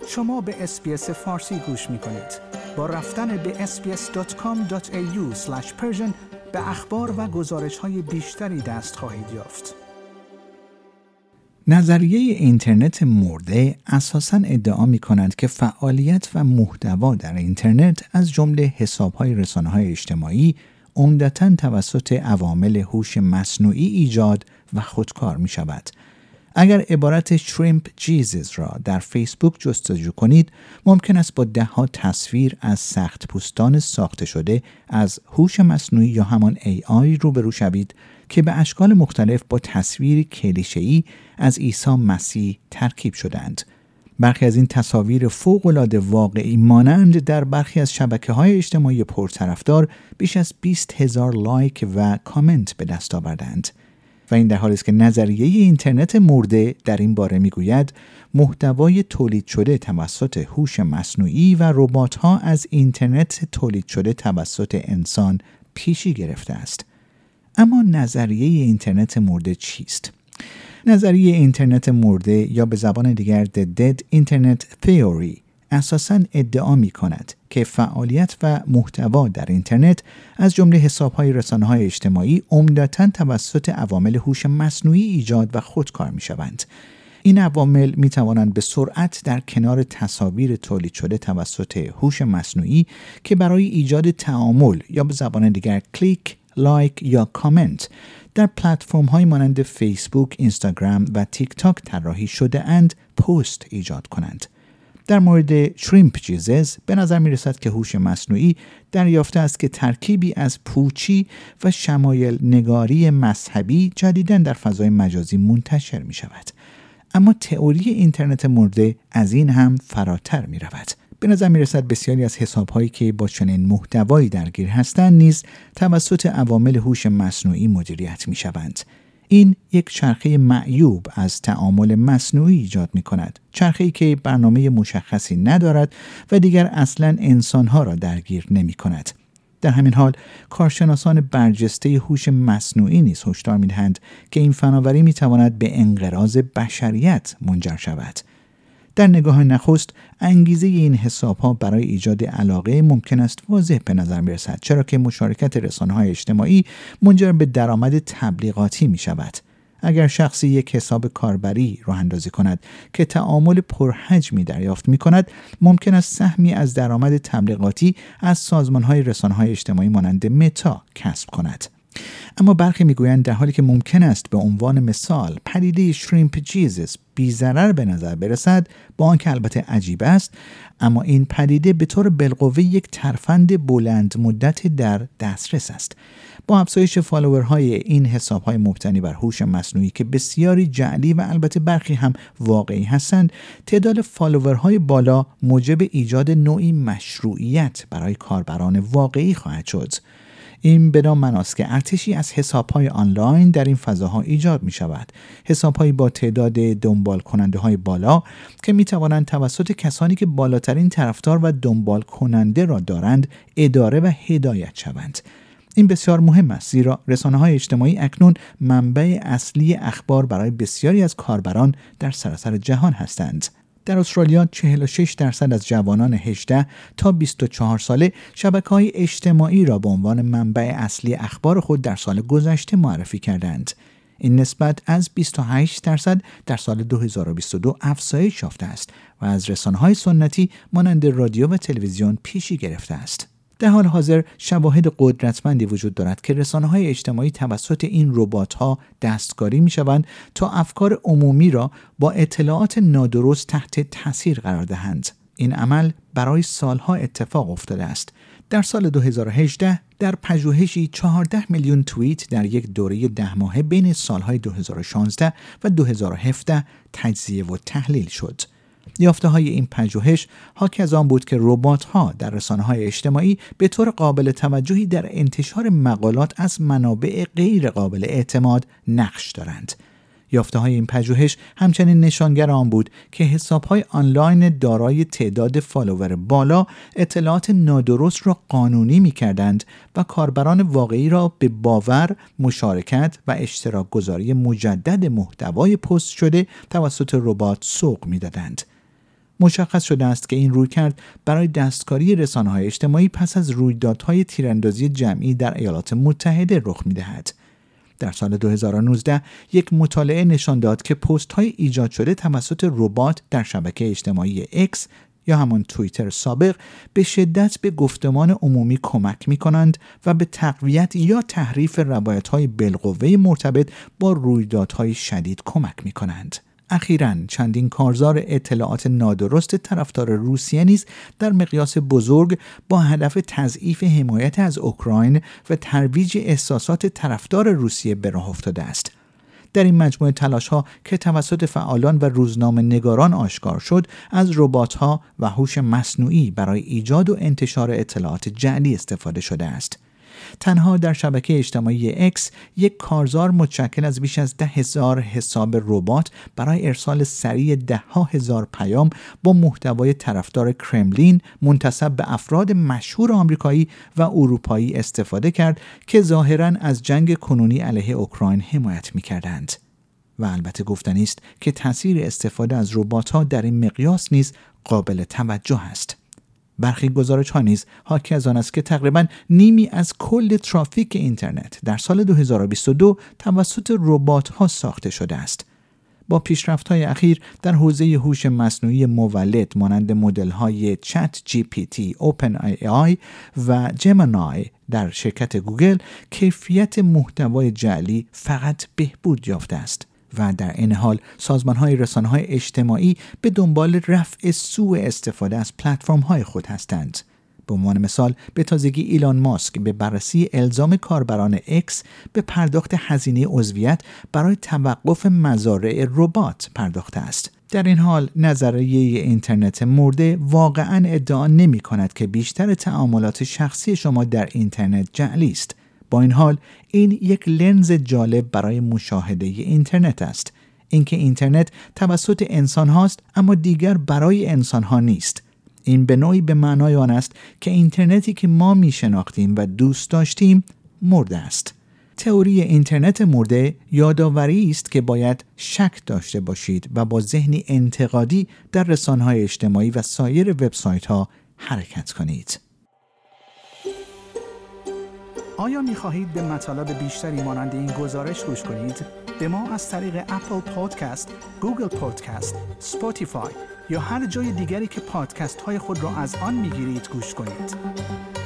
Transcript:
شما به اس‌بی‌اس فارسی گوش می‌کنید. با رفتن به sbs.com.au/persian به اخبار و گزارش‌های بیشتری دست خواهید یافت. نظریه اینترنت مرده اساساً ادعا می‌کنند که فعالیت و محتوا در اینترنت از جمله حساب‌های رسانه‌های اجتماعی عمدتاً توسط عوامل هوش مصنوعی ایجاد و خودکار می‌شود. اگر عبارت شریمپ جیزز را در فیسبوک جستجو کنید، ممکن است با ده‌ها تصویر از سخت پوستان ساخته شده از هوش مصنوعی یا همان AI روبرو شوید که به اشکال مختلف با تصویر کلیشه‌ای از عیسی مسیح ترکیب شدند. برخی از این تصاویر فوق‌العاده واقعی مانند در برخی از شبکه‌های اجتماعی پرطرفدار بیش از 20,000 لایک و کامنت به دست آوردند. و این در حالی است که نظریه اینترنت مرده در این باره میگوید محتوای تولید شده توسط هوش مصنوعی و ربات‌ها از اینترنت تولید شده توسط انسان پیشی گرفته است. اما نظریه اینترنت مرده چیست؟ نظریه اینترنت مرده یا به زبان دیگر The Dead Internet Theory اساساً ادعا می‌کند که فعالیت و محتوا در اینترنت از جمله حساب‌های رسانه‌های اجتماعی عمدتاً توسط عوامل هوش مصنوعی ایجاد و خودکار می‌شوند. این عوامل می‌توانند به سرعت در کنار تصاویر تولید شده توسط هوش مصنوعی که برای ایجاد تعامل یا به زبان دیگر کلیک، لایک یا کامنت در پلتفرم‌های مانند فیسبوک، اینستاگرام و تیک تاک طراحی شده اند پست ایجاد کنند. در مورد شریمپ جیزز به نظر می رسد که هوش مصنوعی دریافته است که ترکیبی از پوچی و شمایل نگاری مذهبی جدیداً در فضای مجازی منتشر می شود. اما تئوری اینترنت مرده از این هم فراتر می رود. به نظر می رسد بسیاری از حساب‌هایی که با چنین محتوایی درگیر هستند نیز توسط عوامل هوش مصنوعی مدیریت می شوند. این یک چرخه معیوب از تعامل مصنوعی ایجاد می کند. چرخه‌ای که برنامه مشخصی ندارد و دیگر اصلاً انسانها را درگیر نمی کند. در همین حال کارشناسان برجسته هوش مصنوعی نیز هشدار می دهند که این فناوری می تواند به انقراض بشریت منجر شود. در نگاه نخست انگیزه این حساب‌ها برای ایجاد علاقه ممکن است واضح به نظر برسد، چرا که مشارکت رسانه‌های اجتماعی منجر به درآمد تبلیغاتی می شود. اگر شخصی یک حساب کاربری راه اندازی کند که تعامل پرحجمی دریافت می کند، ممکن است سهمی از درآمد تبلیغاتی از سازمان‌های رسانه‌های اجتماعی مانند متا کسب کند. اما برخی میگویند در حالی که ممکن است به عنوان مثال پدیده شریمپ جیزز بی‌ضرر به نظر برسد، با آنکه البته عجیب است، اما این پدیده به طور بالقوه یک ترفند بلند مدت در دسترس است. با افزایش فالوورهای این حساب‌های مبتنی بر هوش مصنوعی که بسیاری جعلی و البته برخی هم واقعی هستند، تعداد فالوورهای بالا موجب ایجاد نوعی مشروعیت برای کاربران واقعی خواهد شد. این بدان معناست که ارتشی از حساب‌های آنلاین در این فضاها ایجاد می شود. حساب‌هایی با تعداد دنبال کننده های بالا که می توانند توسط کسانی که بالاترین طرفدار و دنبال کننده را دارند اداره و هدایت شوند. این بسیار مهم است، زیرا رسانه‌های اجتماعی اکنون منبع اصلی اخبار برای بسیاری از کاربران در سراسر جهان هستند. در استرالیا 46% از جوانان 18 تا 24 ساله شبکه‌های اجتماعی را به عنوان منبع اصلی اخبار خود در سال گذشته معرفی کردند. این نسبت از 28% در سال 2022 افزایش یافته است و از رسانه‌های سنتی مانند رادیو و تلویزیون پیشی گرفته است. در حال حاضر شواهد قدرتمندی وجود دارد که رسانه‌های اجتماعی توسط این ربات‌ها دستکاری می‌شوند تا افکار عمومی را با اطلاعات نادرست تحت تاثیر قرار دهند. این عمل برای سالها اتفاق افتاده است. در سال 2018 در پژوهشی 14 میلیون توییت در یک دوره 10 ماهه بین سالهای 2016 و 2017 تجزیه و تحلیل شد. یافته‌های این پژوهش حاکی از آن بود که ربات‌ها در رسانه‌های اجتماعی به طور قابل توجهی در انتشار مقالات از منابع غیر قابل اعتماد نقش دارند. یافته‌های این پژوهش همچنین نشانگر آن بود که حساب‌های آنلاین دارای تعداد فالوور بالا اطلاعات نادرست را قانونی می‌کردند و کاربران واقعی را به باور، مشارکت و اشتراک گذاری مجدد محتوای پست شده توسط ربات سوق می‌دادند. مشخص شده است که این رویکرد برای دستکاری رسانه‌های اجتماعی پس از رویدادهای تیراندازی جمعی در ایالات متحده رخ می‌دهد. در سال 2019 یک مطالعه نشان داد که پست‌های ایجاد شده توسط ربات در شبکه اجتماعی X یا همان توییتر سابق به شدت به گفتمان عمومی کمک می‌کنند و به تقویت یا تحریف روایت‌های بالقوه مرتبط با رویدادهای شدید کمک می‌کنند. اخیراً چندین کارزار اطلاعات نادرست طرفدار روسیه نیز در مقیاس بزرگ با هدف تضعیف حمایت از اوکراین و ترویج احساسات طرفدار روسیه به راه افتاده است. در این مجموعه تلاش‌ها که توسط فعالان و روزنامه‌نگاران آشکار شد، از ربات‌ها و هوش مصنوعی برای ایجاد و انتشار اطلاعات جعلی استفاده شده است. تنها در شبکه اجتماعی X یک کارزار متشکل از بیش از 10,000 حساب ربات برای ارسال سریع 10,000 پیام با محتوای طرفدار کرملین منتسب به افراد مشهور آمریکایی و اروپایی استفاده کرد که ظاهراً از جنگ کنونی علیه اوکراین حمایت می‌کردند. و البته گفتنی است که تاثیر استفاده از ربات‌ها در این مقیاس نیز قابل توجه است. برخی گزارش‌ها نیز حاکی از آن است که تقریباً نیمی از کل ترافیک اینترنت در سال 2022 توسط ربات‌ها ساخته شده است. با پیشرفت‌های اخیر در حوزه هوش مصنوعی مولد مانند مدل‌های چت GPT، اوپن AI و جمینای در شرکت گوگل، کیفیت محتوای جعلی فقط بهبود یافته است. و در این حال سازمان‌های رسانه‌های اجتماعی به دنبال رفع سوء استفاده از پلتفرم‌های خود هستند. به عنوان مثال به تازگی ایلان ماسک به بررسی الزام کاربران X به پرداخت هزینه عضویت برای توقف مزارع ربات پرداخته است. در این حال نظریه اینترنت مرده واقعاً ادعا نمی‌کند که بیشتر تعاملات شخصی شما در اینترنت جعلی است. با این حال این یک لنز جالب برای مشاهده اینترنت است. اینکه اینترنت توسط انسان هاست اما دیگر برای انسان ها نیست. این به نوعی به معنای آن است که اینترنتی که ما می شناختیم و دوست داشتیم مرده است. تئوری اینترنت مرده یادآوری است که باید شک داشته باشید و با ذهنی انتقادی در رسانه‌های اجتماعی و سایر وبسایت‌ها حرکت کنید. آیا می خواهید به مطالب بیشتری مانند این گزارش گوش کنید؟ به ما از طریق اپل پادکست، گوگل پادکست، اسپاتیفای یا هر جای دیگری که پادکست های خود را از آن می گیرید گوش کنید.